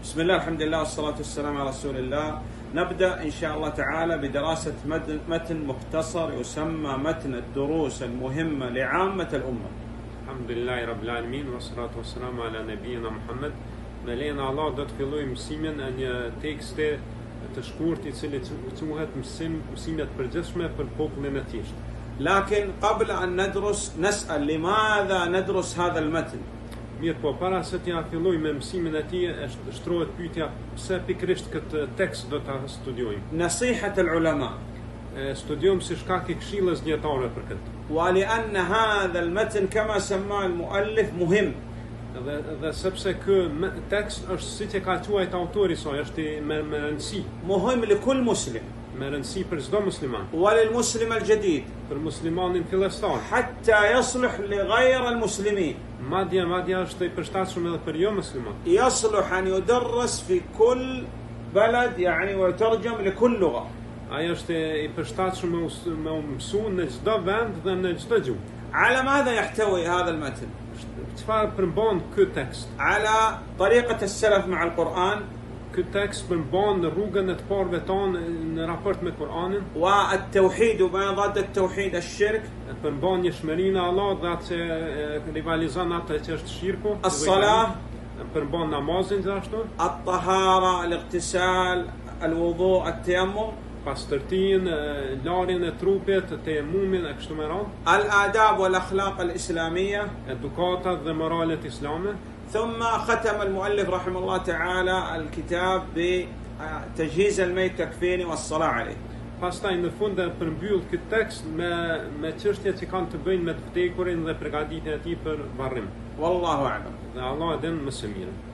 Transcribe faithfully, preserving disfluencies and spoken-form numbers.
بسم الله الحمد لله والصلاة والسلام على رسول الله. نبدأ إن شاء الله تعالى بدراسة متن مختصر يسمى متن الدروس المهمة لعامة الأمة. الحمد لله رب العالمين والصلاة والسلام على نبينا Muhammed. Me lehen Allah do të fillojmë mësimin e një tekste të shkurt i cili quhet mësim mësimet e përgjithshme për popullin e thjesht. لكن قبل أن ندرس نسأل لماذا ندرس هذا المتن؟ Mirë po, para se t'ja filloj me mësimin e tij, është shtrohet pyetja pse pikërisht këtë tekst do ta studiojmë. نصيحة العلماء. Studiojmë si shkak i këshillës dietare për këtë. ولأن هذا المتن كما سماه المؤلف مهم. Dhe dhe sepse ky tekst është siç e ka quajtur autori i saj, është i me me rëndësi. مهم لكل مسلم. Me rëndësi për çdo musliman. وللمسلم الجديد. Për muslimanin fillestar. حتى يصلح لغير المسلمين. Madje madje është i përshtatshëm edhe për jo musliman. يصلح أن يدرس في كل بلد يعني ويترجم لكل لغة. Ai është i përshtatshëm me u mësu në çdo vend dhe në çdo gjuhë. على ماذا يحتوي هذا المتن؟ Çfarë përmban ky tekst? على طريقة السلف مع القرآن. Ky tekst përmban rrugën e të parëve tanë në raport me Kur'anin. والتوحيد وما ضد التوحيد الشرك. Përmban njohurinë e Allahut dhe atë që rivalizon atë që është shirku. الصلاة. Përmban namazin gjithashtu. الطهارة، الاغتسال، الوضوء، التيمم. Pastërtinë, larjen e trupit, temumin e kështu me radhë. الآداب والأخلاق الإسلامية. Edukatat dhe moralet islame. ثم ختم المؤلف رحمه الله تعالى الكتاب بتجهيز الميت تكفيني والصلاة عليه. Pastaj në fund e përmbyll këtë tekst me me çështjet që kanë të bëjnë me të vdekurin dhe përgatitjen e tij për varrim. والله أعلم. Dhe Allah e din më së miri.